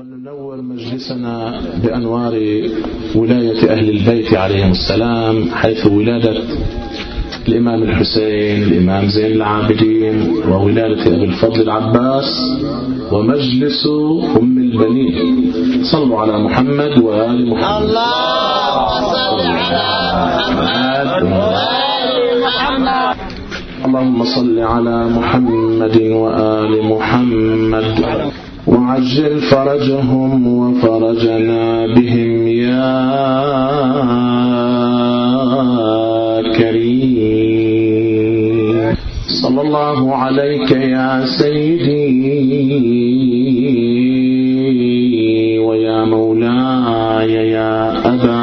وننور مجلسنا بأنوار ولاية أهل البيت عليهم السلام، حيث ولادة الإمام الحسين الإمام زين العابدين، وولادة أبي الفضل العباس، ومجلس أم البنين. صلوا على محمد وآل محمد. اللهم صل على محمد وآل محمد. اللهم صل على محمد وآل محمد وعجل فرجهم وفرجنا بهم يا كريم. صلى الله عليك يا سيدي ويا مولاي يا أبا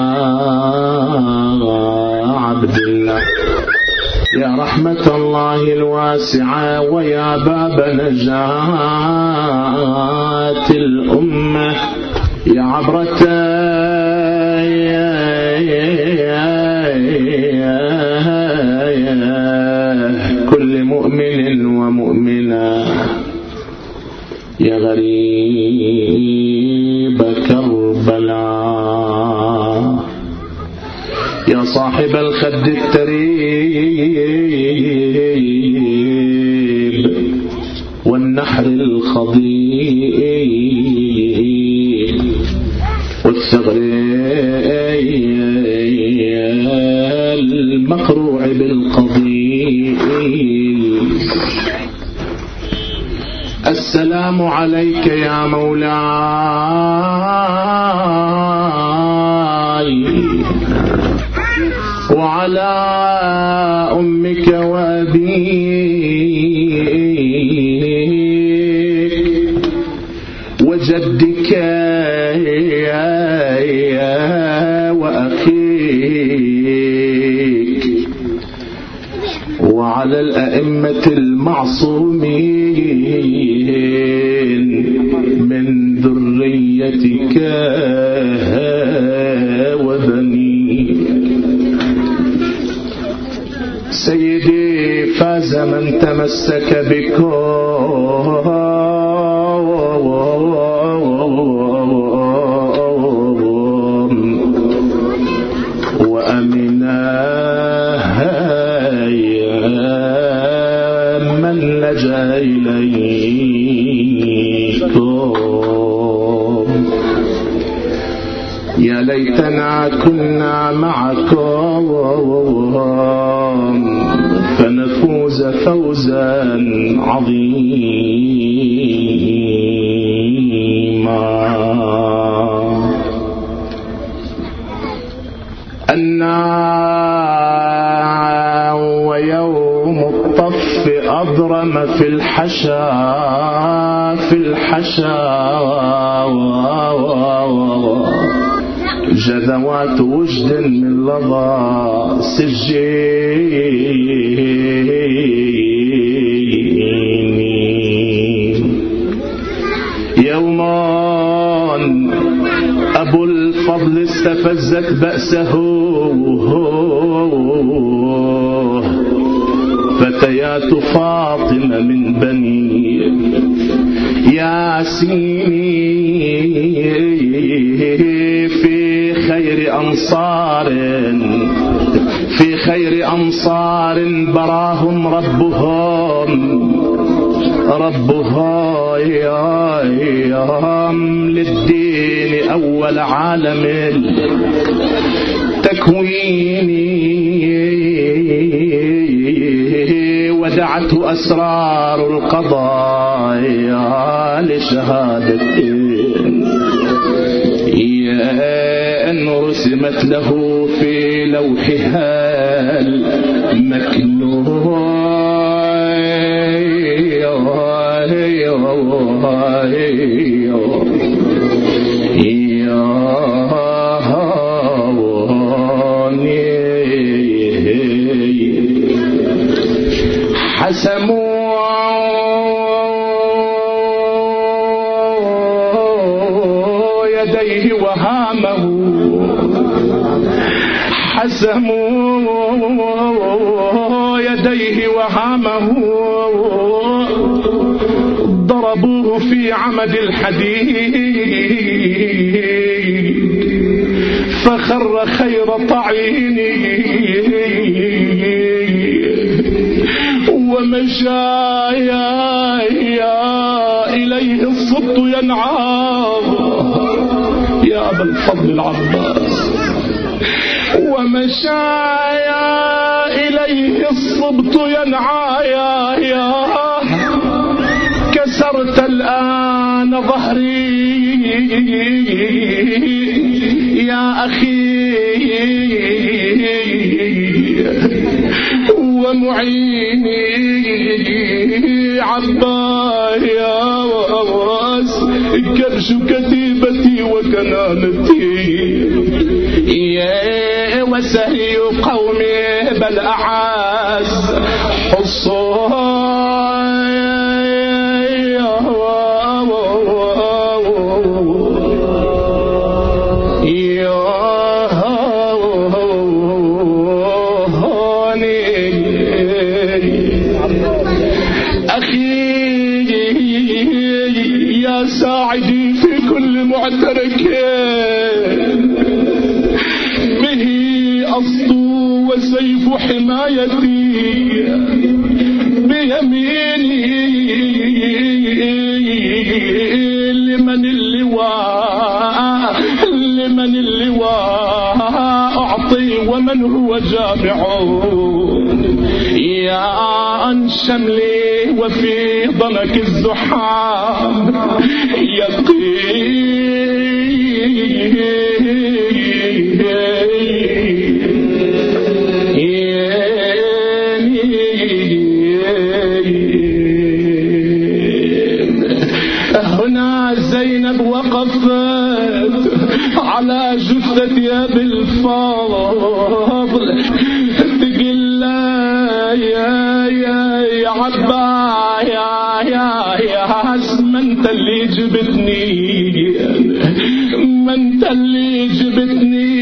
عبد الله، يا رحمة الله الواسعة ويا باب نجاة الأمة، يا عبرة كل مؤمن ومؤمنة، يا غريب كربلاء، يا صاحب الخد التريب والنحر الخضيب والثغر المقروع بالقضيب. السلام عليك يا مولاي وعلى أمك وأبيك وجدك وأخيك وعلى الأئمة المعصومين من ذريتك وبنيك. سيدي فاز من تمسك بكم وأمنا من لجأ إليكم. يا ليتنا كنا معكم فنفوز فوزا عظيما. أنا ويوم الطف أضرم في الحشا جذوات وجد من لظى سجين. يومان أبو الفضل استفزت بأسه فتيات فاطمة من بني ياسين في خير أنصار براهم ربهم للدين أول عالم التكوين. ودعته أسرار القضايا لشهادتين أن رسمت له في لوحها المكنون. حسموا يديه وهامه، حسموا يديه وهامه، ضربوه في عمد الحديد فخر خير طعين ومشايا إليه الصبط ينعى يا أبا الفضل العباس ومشايا إليه الصبط ينعى يا كسرت الآن ظهري يا أخي ومعيني عباس كبش كتيبتي وكنانتي وسهي قومي بل أعز ساعدي في كل معترك به أسطو وسيف حمايتي بيميني لمن اللواء أعطي ومن هو جامع يا عن شملي وفي ضنك الزحام هنا زينب وقفت على جثتي بالفضل تقول يا عبا يا حسن ما انت اللي جبتني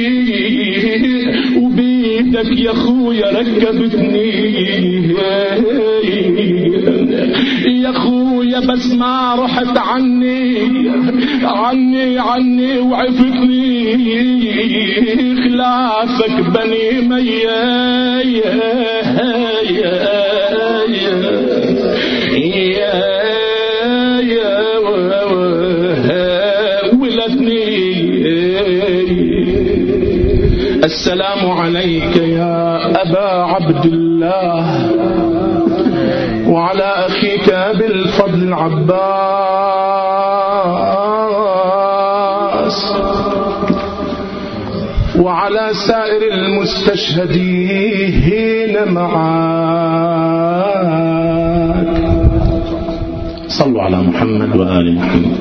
وبيدك يا اخويا ركبتني يا اخويا بس ما رحت عني وعفتني خلافك بني السلام عليك يا أبا عبد الله وعلى أخيك أبي الفضل العباس وعلى سائر المستشهدين معاك. صلوا على محمد وآل محمد.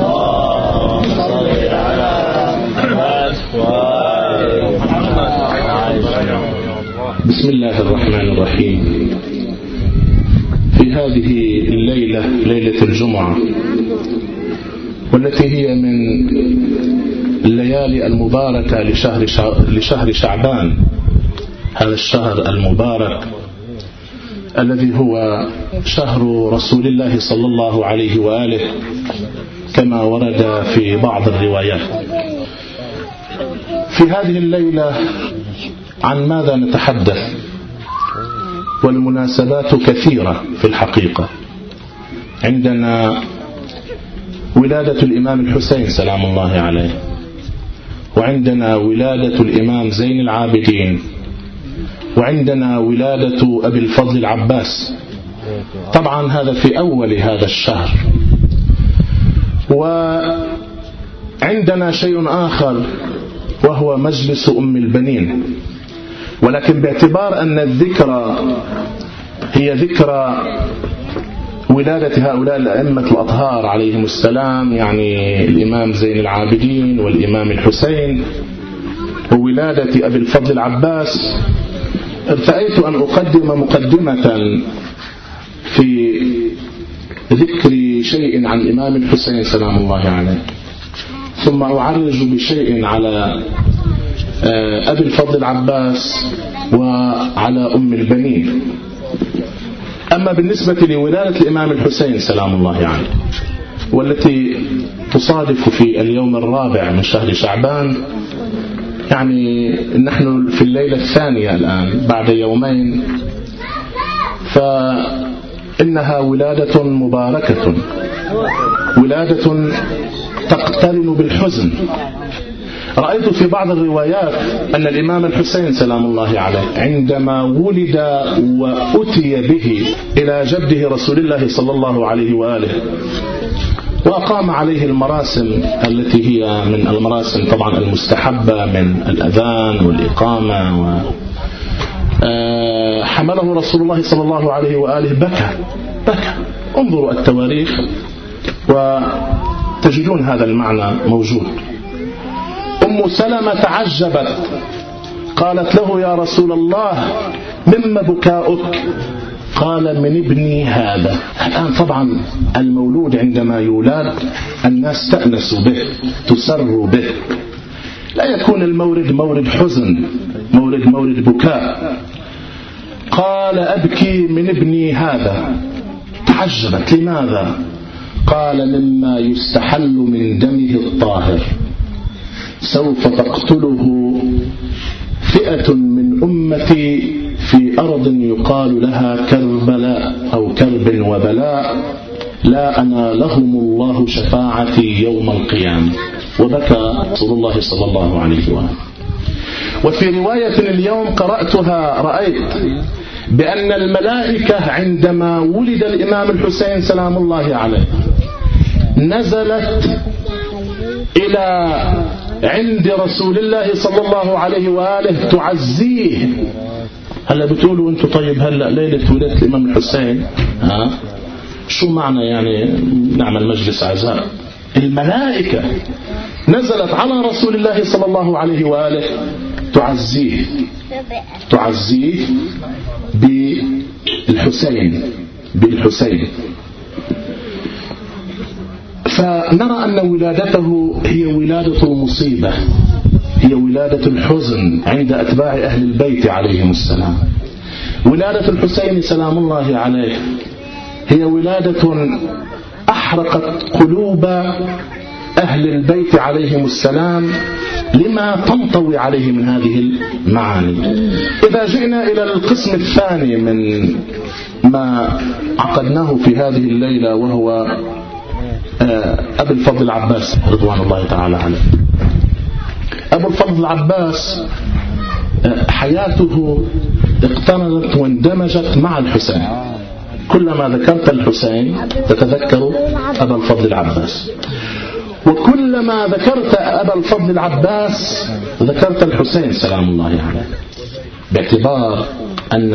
بسم الله الرحمن الرحيم. في هذه الليلة، ليلة الجمعة، والتي هي من الليالي المباركة لشهر شعبان، هذا الشهر المبارك الذي هو شهر رسول الله صلى الله عليه وآله كما ورد في بعض الروايات. في هذه الليلة عن ماذا نتحدث؟ والمناسبات كثيرة في الحقيقة. عندنا ولادة الإمام الحسين سلام الله عليه، وعندنا ولادة الإمام زين العابدين، وعندنا ولادة أبي الفضل العباس. طبعا هذا في أول هذا الشهر. وعندنا شيء آخر وهو مجلس أم البنين، ولكن باعتبار أن الذكرى هي ذكرى ولادة هؤلاء الأئمة الأطهار عليهم السلام، يعني الإمام زين العابدين والإمام الحسين، وولادة أبي الفضل العباس، ارتأيت أن أقدم مقدمة في ذكر شيء عن الإمام الحسين سلام الله عليه، ثم أعرج بشيء على أبي الفضل العباس وعلى أم البنين. أما بالنسبة لولادة الإمام الحسين سلام الله عليه والتي تصادف في اليوم الرابع من شهر شعبان، يعني نحن في الليلة الثانية الآن بعد يومين، فإنها ولادة مباركة، ولادة تقترن بالحزن. رأيت في بعض الروايات أن الإمام الحسين سلام الله عليه عندما ولد وأتي به إلى جده رسول الله صلى الله عليه وآله وأقام عليه المراسم التي هي من المراسم طبعا المستحبة من الأذان والإقامة، حمله رسول الله صلى الله عليه وآله بكى. انظروا التواريخ وتجدون هذا المعنى موجود. أم سلمة تعجبت، قالت له يا رسول الله مما بكاؤك؟ قال من ابني هذا. الآن طبعا المولود عندما يولد الناس تأنس به، تسر به، لا يكون المورد مورد حزن، مورد بكاء. قال أبكي من ابني هذا. تعجبت، لماذا؟ قال مما يستحل من دمه الطاهر، سوف تقتله فئة من أمتي في أرض يقال لها كربلاء أو كرب وبلاء، لا أنالهم الله شفاعتي يوم القيامة. وبكى رسول الله صلى الله عليه وآله. وفي رواية اليوم قرأتها رأيت بأن الملائكة عندما ولد الإمام الحسين سلام الله عليه نزلت إلى عند رسول الله صلى الله عليه وآله تعزيه. هلا بتقولوا أنتم طيب هلا ليلة ولادة الإمام الحسين شو معنى يعني نعمل مجلس عزاء؟ الملائكة نزلت على رسول الله صلى الله عليه وآله تعزيه بالحسين. فنرى أن ولادته هي ولادة المصيبة، هي ولادة الحزن عند أتباع أهل البيت عليهم السلام. ولادة الحسين سلام الله عليه هي ولادة أحرقت قلوب أهل البيت عليهم السلام لما تنطوي عليه من هذه المعاني. إذا جئنا إلى القسم الثاني من ما عقدناه في هذه الليلة وهو أبو الفضل العباس رضوان الله تعالى عليه. أبو الفضل العباس حياته اقترنت واندمجت مع الحسين، كلما ذكرت الحسين تتذكر أبا الفضل العباس، وكلما ذكرت أبا الفضل العباس ذكرت الحسين سلام الله عليه، باعتبار أن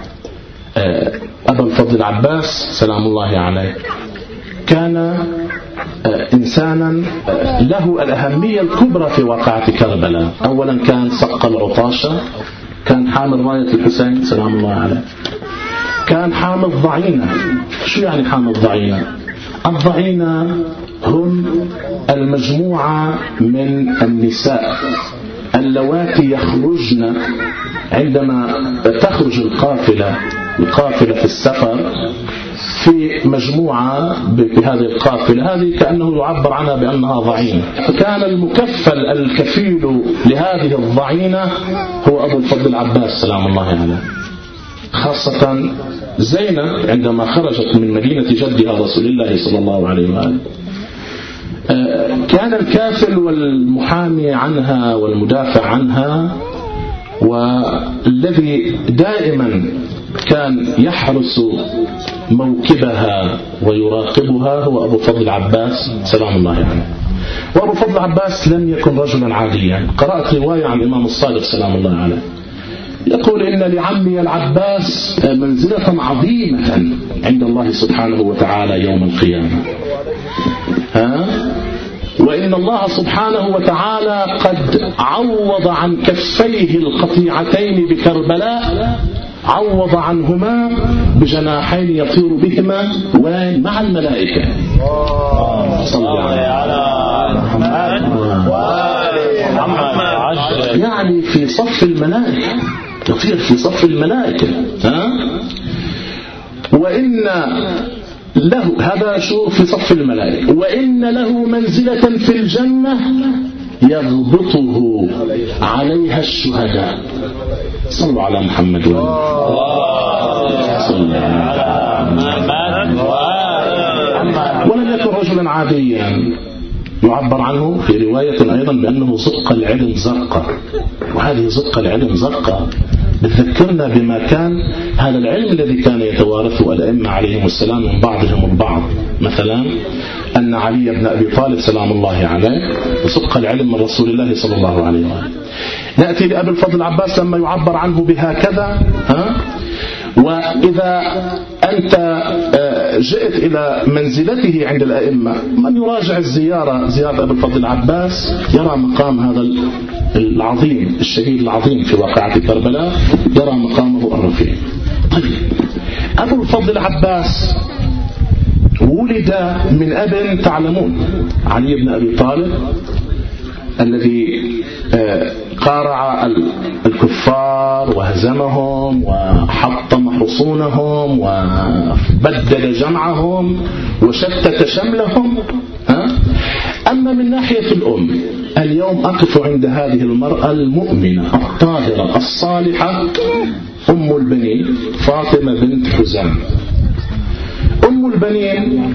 أبا الفضل العباس سلام الله عليه كان إنسانا له الأهمية الكبرى في واقعة كربلاء. أولا كان صق العطاشة، كان حامل راية الحسين سلام الله عليه، كان حامل ضعينة. شو يعني حامل ضعينة؟ الضعينة هم المجموعة من النساء اللواتي يخرجن عندما تخرج القافلة في السفر في مجموعة بهذه القافلة، هذه كأنه يعبر عنها بأنها ضعينة. فكان المكفل الكفيل لهذه الضعينة هو أبو الفضل العباس سلام الله عليه. خاصة زينب عندما خرجت من مدينة جدها رسول الله صلى الله عليه وآله كان الكافل والمحامي عنها والمدافع عنها والذي دائما كان يحرس موكبها ويراقبها هو أبو فضل العباس سلام الله عليه. وأبو فضل العباس لم يكن رجلا عاديا. قرأت رواية عن الإمام الصادق سلام الله عليه يقول إن لعمي العباس منزلة عظيمة عند الله سبحانه وتعالى يوم القيامة، وإن الله سبحانه وتعالى قد عوض عن كفيه القطيعتين بكربلاء، عوض عنهما بجناحين يطير بهما مع الملائكة. صلى الله عليه وسلم. يعني في صف الملائكة، يطير في صف الملائكة. وإن له، هذا شو في صف الملائكة، وإن له منزلة في الجنة يغبطه عليها الشهداء. صلوا على محمد ولم يكن رجلا عاديا، يعبر عنه في رواية أيضا بأنه زق العلم زرقة، وهذه زق العلم زرقة بتذكرنا بما كان هذا العلم الذي كان يتوارثه الأئمة عليهم السلام من بعضهم البعض. مثلا أن علي بن أبي طالب سلام الله عليه زق العلم من رسول الله صلى الله عليه وآله. نأتي لأبي الفضل العباس لما يعبر عنه بهكذا. وإذا أنت جئت إلى منزلته عند الأئمة، من يراجع زيارة أبي الفضل العباس يرى مقام هذا العظيم الشهيد العظيم في واقعة كربلاء، يرى مقامه الرفيع. طيب، أبو الفضل العباس ولد من أب تعلمون، علي بن أبي طالب الذي قارع الكفار وهزمهم وحطم حصونهم وبدد جمعهم وشتت شملهم. أما من ناحية الأم، اليوم أقف عند هذه المرأة المؤمنة الطاهرة الصالحة، أم البنين فاطمة بنت حزام. أم البنين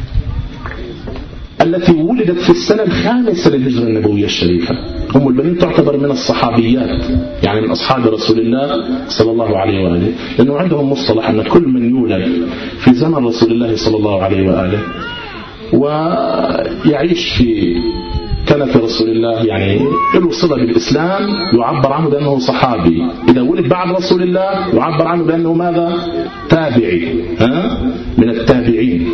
التي ولدت في السنة الخامسة للهجرة النبوية الشريفة. أم البنين تعتبر من الصحابيات، يعني من أصحاب رسول الله صلى الله عليه وآله، لأنه عندهم مصطلح أن كل من يولد في زمن رسول الله صلى الله عليه وآله ويعيش في كنف رسول الله، يعني له صلة بالإسلام، يعبر عنه بأنه صحابي. إذا ولد بعد رسول الله يعبر عنه بأنه ماذا؟ تابعي، من التابعين.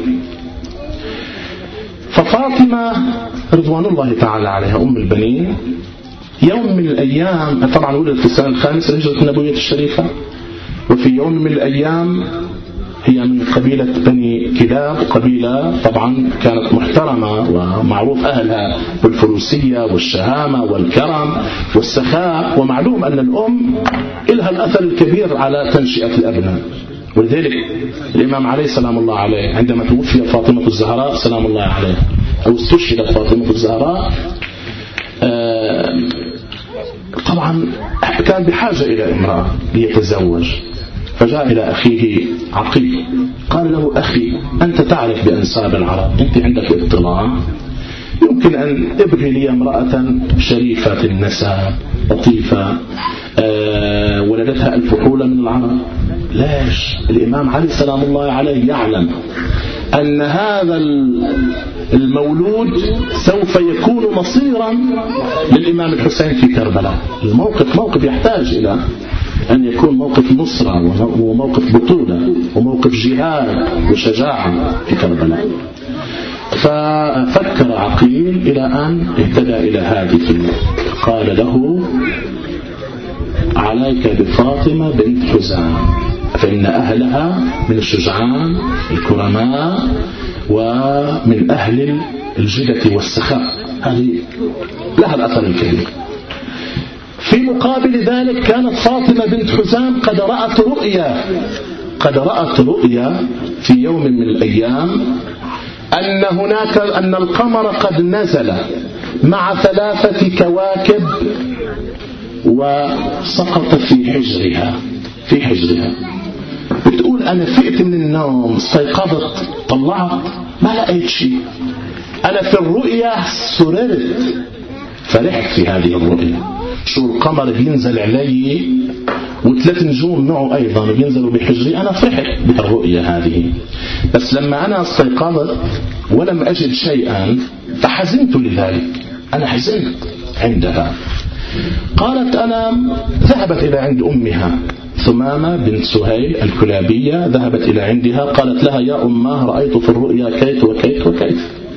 ففاطمة رضوان الله تعالى عليها أم البنين يوم من الأيام، طبعا ولدت في السنة الخامسة للهجرة النبوية الشريفة، وفي يوم من الأيام هي من قبيلة بني كلاب، قبيلة طبعا كانت محترمة ومعروف أهلها بالفروسية والشهامة والكرم والسخاء، ومعلوم أن الأم لها الأثر الكبير على تنشئة الأبناء. ولذلك الإمام علي سلام الله عليه عندما توفي فاطمة الزهراء سلام الله عليه، أو استشهدت فاطمة الزهراء، طبعا كان بحاجة إلى امرأة ليتزوج، فجاء إلى أخيه عقيل قال له: أخي، أنت تعرف بأنساب العرب، أنت عندك اطلاع، يمكن أن ابغي لي امرأة شريفة النسب لطيفة ولدتها الفحول من العرب. ليش؟ الإمام علي سلام الله عليه يعلم أن هذا المولود سوف يكون مصيرا للإمام الحسين في كربلاء. الموقف موقف يحتاج إلى أن يكون موقف نصرة وموقف بطولة وموقف جهاد وشجاعة في كربلاء. ففكر عقيل إلى أن اهتدى إلى هذه، قال له: عليك بفاطمة بنت حزام، فإن أهلها من الشجعان الكرماء ومن أهل الجدة والسخاء، هذه لها الأثر الكبير. في مقابل ذلك كانت فاطمة بنت حزام قد رأت رؤيا في يوم من الأيام أن القمر قد نزل مع 3 كواكب وسقط في حجرها. بتقول: أنا فقت من النوم، استيقظت، طلعت ما لقيت شيء، أنا في الرؤيا سررت، فرحت في هذه الرؤيا. شو القمر بينزل علي و3 نجوم معه أيضا بينزلوا بحجري، أنا فرحت بالرؤيا هذه. بس لما أنا استيقظت ولم أجد شيئا فحزنت لذلك، أنا حزنت عندها. قالت: أنا ذهبت إلى عند أمها ثمامة بنت سهيل الكلابية، ذهبت إلى عندها، قالت لها: يا أماه، رأيت في الرؤيا كيت وكيت وكيت.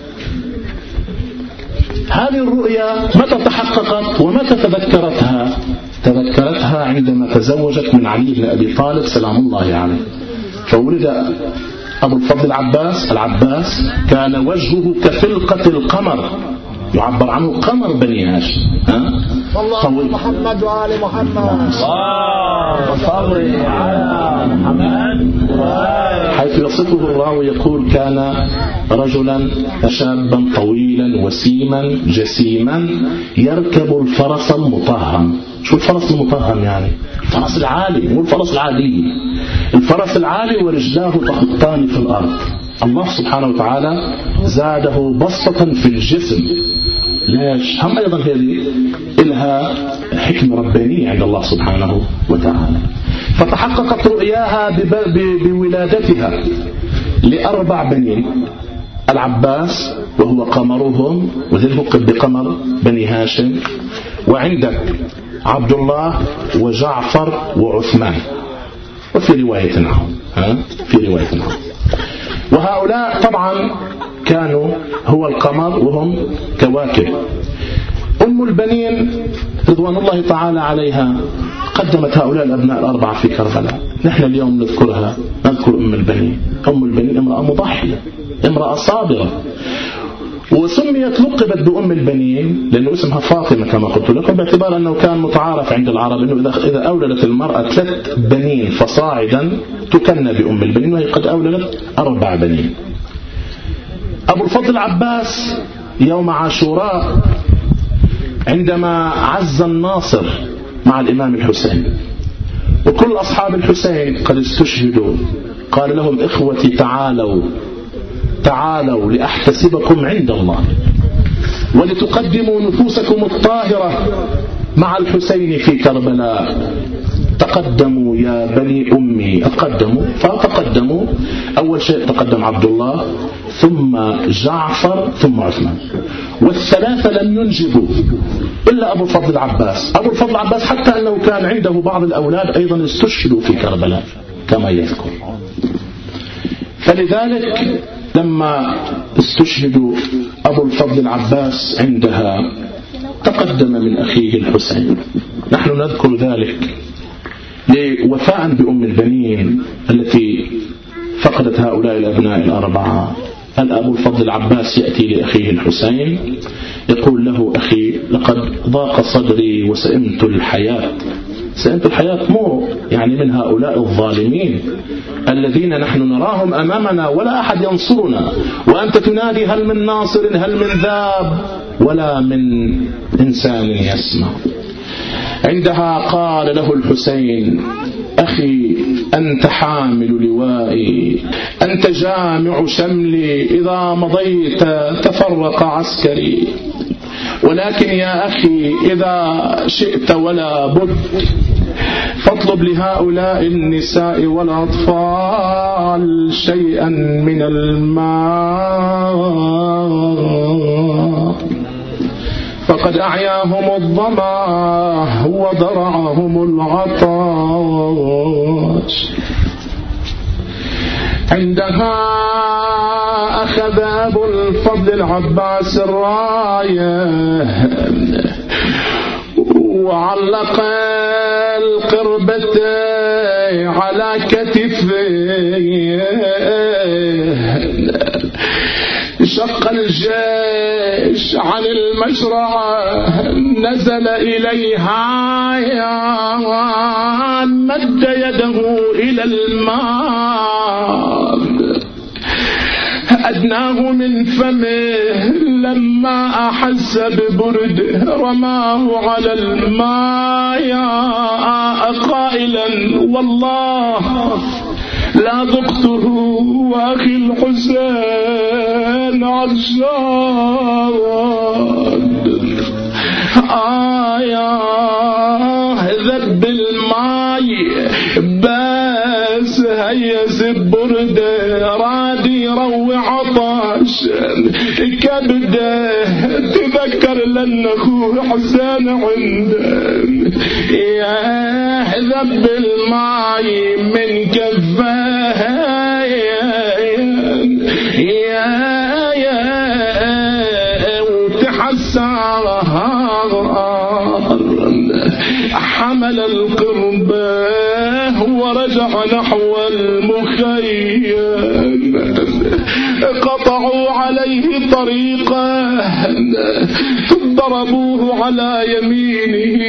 هذه الرؤيا متى تحققت ومتى تذكرتها عندما تزوجت من علي بن أبي طالب سلام الله عليه. فولد أبو الفضل العباس كان وجهه كفلقة القمر، يعبر عنه قمر بني هاشم، اللهم محمد وآل محمد صل على محمد حيث يصفه الراوي يقول كان رجلا شابا طويلا وسيما جسيما يركب الفرس المطهم. شو الفرس المطهم يعني؟ الفرس العالي، مو الفرس العادي، الفرس العالي ورجلاه تخطان في الأرض. الله سبحانه وتعالى زاده بسطة في الجسم. ليش؟ هم أيضا هذه إلها حكمة ربانية عند الله سبحانه وتعالى. فتحققت رؤياها بولادتها ل4 بنين: العباس وهو قمرهم وذلك بقمر بني هاشم، وعندك عبد الله وجعفر وعثمان، وفي رواية عنهم في رواية عنهم. وهؤلاء طبعا كانوا هو القمر وهم كواكب. أم البنين رضوان الله تعالى عليها قدمت هؤلاء الأبناء ال4 في كربلاء. نحن اليوم نذكر أم البنين. أم البنين امرأة مضحية، امرأة صابرة، وسميت لقبت بأم البنين لأنه اسمها فاطمة كما قلت لكم، باعتبار أنه كان متعارف عند العرب أنه إذا أولدت المرأة 3 بنين فصاعدا تكنى بأم البنين، وهي قد أولدت 4 بنين. أبو الفضل العباس يوم عاشوراء عندما عز الناصر مع الإمام الحسين وكل أصحاب الحسين قد استشهدوا، قال لهم: إخوتي تعالوا لأحتسبكم عند الله ولتقدموا نفوسكم الطاهرة مع الحسين في كربلاء. تقدموا يا بني أمي. فتقدموا. أول شيء تقدم عبد الله ثم جعفر ثم عثمان، والثلاثة لم ينجبوا إلا أبو الفضل العباس. أبو الفضل العباس حتى أنه كان عنده بعض الأولاد أيضا استشهدوا في كربلاء كما يذكر. فلذلك لما استشهدوا أبو الفضل العباس عندها تقدم من أخيه الحسين. نحن نذكر ذلك وفاء بأم البنين التي فقدت هؤلاء الأبناء ال4. أبو الفضل العباس يأتي لأخيه الحسين يقول له: أخي، لقد ضاق صدري وسئمت الحياة. سئمت الحياة مو يعني من هؤلاء الظالمين الذين نحن نراهم أمامنا ولا أحد ينصرنا، وأنت تنادي: هل من ناصر، هل من ذاب، ولا من إنسان يسمع. عندها قال له الحسين: أخي، أنت حامل لوائي، أنت جامع شملي، إذا مضيت تفرق عسكري، ولكن يا أخي إذا شئت ولا بد فاطلب لهؤلاء النساء والأطفال شيئا من الماء، فقد أعياهم الظما وضرعهم العطش. عندها أخذ أبو الفضل العباس الراية وعلق القربة على كتفه، شق الجيش عن المشرعة، نزل إليها مد يده إلى الماء، أدناه من فمه، لما أحس ببرد رماه على الماء قائلا: والله لا ذقته وأخي الحسين عطشان. ذب الماء بس هيس البرد، راد يروي عطش كبده، تذكر لأن أخوه حسين عنده. ذب الماء من كفاه وتحسرها، حمل القربة ورجع نحو المخيم. قطعوا عليه طريقه ضربوه على يمينه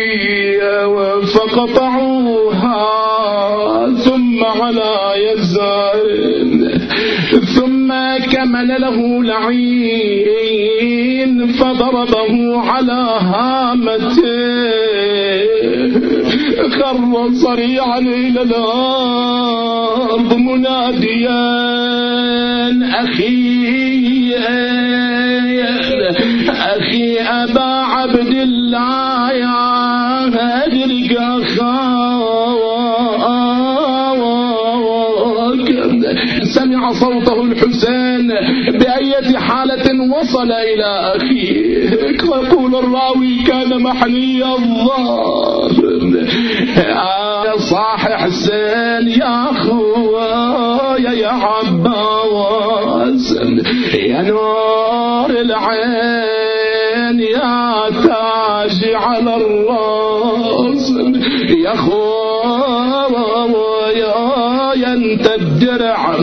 فقطعوها ثم على يساره ثم كمل له لعين فضربه على هامته خر صريعا إلى الأرض مناديا أخي أبا عبد الله يا أدرك أخاك. سمع صوته الحسين بأية حالة وصل إلى أخيه. يقول الراوي كان محني الظهر يا صاح حسين يا أخويا يا عباس يا نور العين يا تاج على الراس يا أخويا انت الدرع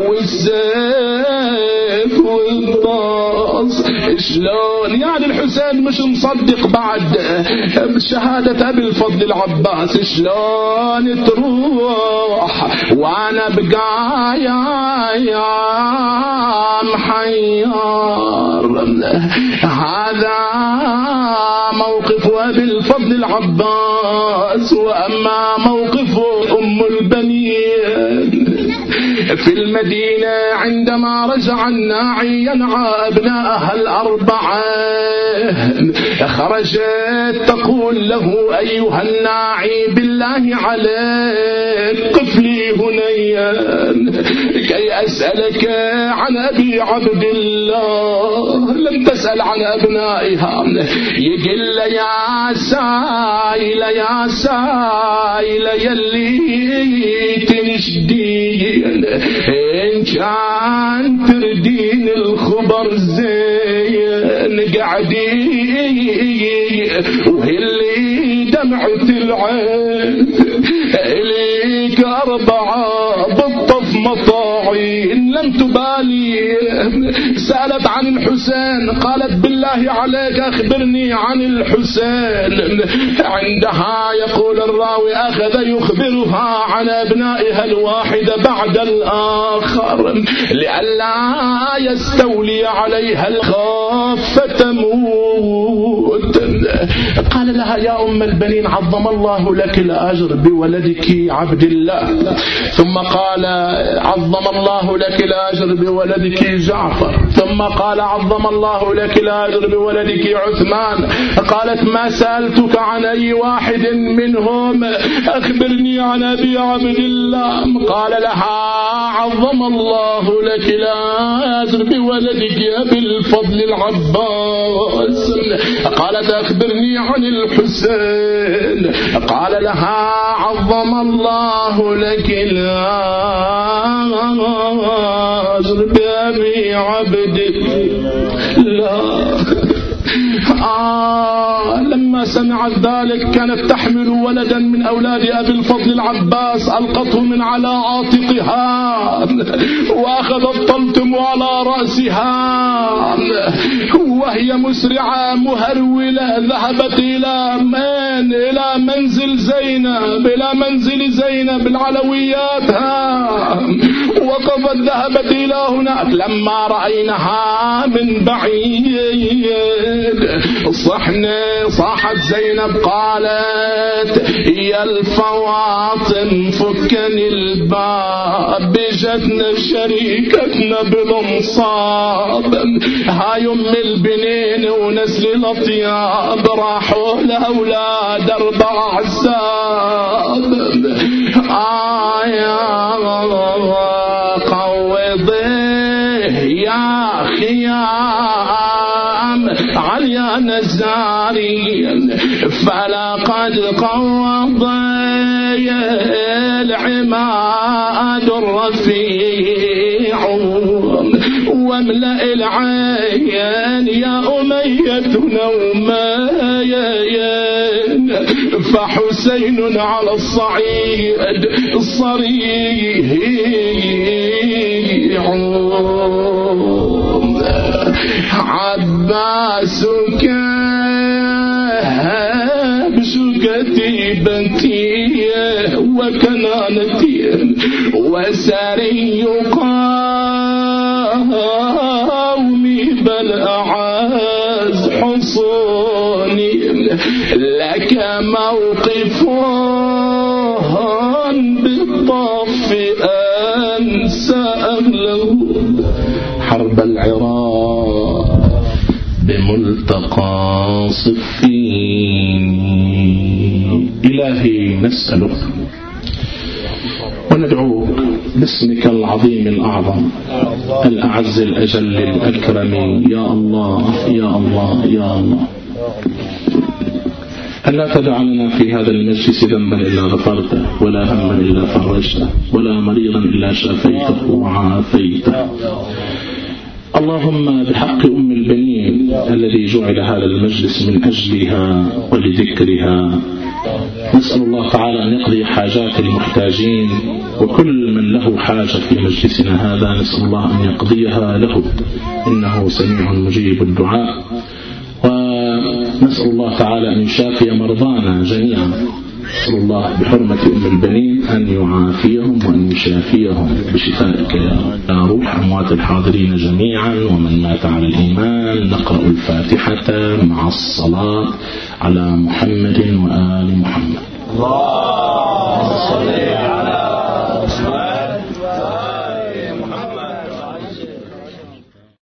والسيف والطاس. شلون يعني الحسين مش مصدق بعد بشهادة أبي الفضل العباس؟ شلون تروح وأنا بقى يا محيار؟ هذا موقف أبي الفضل العباس. وأما موقف أم البنين في المدينة عندما رجع الناعي ينعى أبناءها الأربعة خرجت تقول له أيها الناعي بالله عليك قف لي هنيا كي أسألك عن أبي عبد الله. لم تسأل عن أبنائها. يقول يا سائل يا سائل يلي تنشدين إن كان تردين الخبر زين قعدي وهلي دمعة العين إليك 4 بالطف مطاعين لم تبالي. سألت عن الحسين قالت بالله عليك أخبرني عن الحسين. عندها يقول الراوي أخذ يخبرها عن أبنائها الواحد بعد الآخر لئلا يستولي عليها الخوف فتموت. قال لها يا أم البنين عظم الله لك الأجر بولدك عبد الله. ثم قال عظم الله لك الأجر بولدك جعفر. ثم قال عظم الله لك الأجر بولدك عثمان. قالت ما سألتك عن أي واحد منهم أخبرني عن أبي عبد الله. قال لها عظم الله لك الأجر بولدك أبي الفضل العباس. قالت أخبرني عن الحسين. قال لها عظم الله لك الأجر بأبي عبد الله. لما سمعت ذلك كانت تحمل ولدا من أولاد أبي الفضل العباس ألقته من على عاتقها وأخذت تلطم على رأسها وهي مسرعة مهرولة. ذهبت إلى منزل زينب العلوياتها وقفت. ذهبت إلى هناك لما رأينها من بعيد صاحت زينب قالت يا الفواطم فكني الباب جتنا شريكتنا بالانصاب. هاي ام البنين ونسل الاطياب راحوا لأولاد 4 عزاب. يا قوضيه يا خيام عليا نزاري فلقد قوضي العماد الرفيع واملأ العين يا أمية نومين فحسين على الصعيد صريع عباسك هابس كتيبتي وكنانتي وسري قومي بل أعز حصوني لك موقف بالطف أنسى أهله حرب العراق بملتقى صفين. إلهي نسألك وندعوك باسمك العظيم الأعظم الأعز الأجل الأكرم يا الله يا الله يا الله ألا تدع لنا في هذا المجلس ذنبا إلا غفرته ولا هما إلا فرجته ولا مريضا إلا شافيته وعافيته. اللهم بحق أم البنين الذي جعل هذا المجلس من أجلها ولذكرها نسأل الله تعالى أن يقضي حاجات المحتاجين وكل من له حاجة في مجلسنا هذا نسأل الله أن يقضيها له إنه سميع مجيب الدعاء. ونسأل الله تعالى أن يشافي مرضانا جميعا. نسأل الله بحرمة أم البنين أن يعافيهم وأن يشافيهم بشفائك يا روح أموات الحاضرين جميعا ومن مات على الإيمان. نقرأ الفاتحة مع الصلاة على محمد وآل محمد.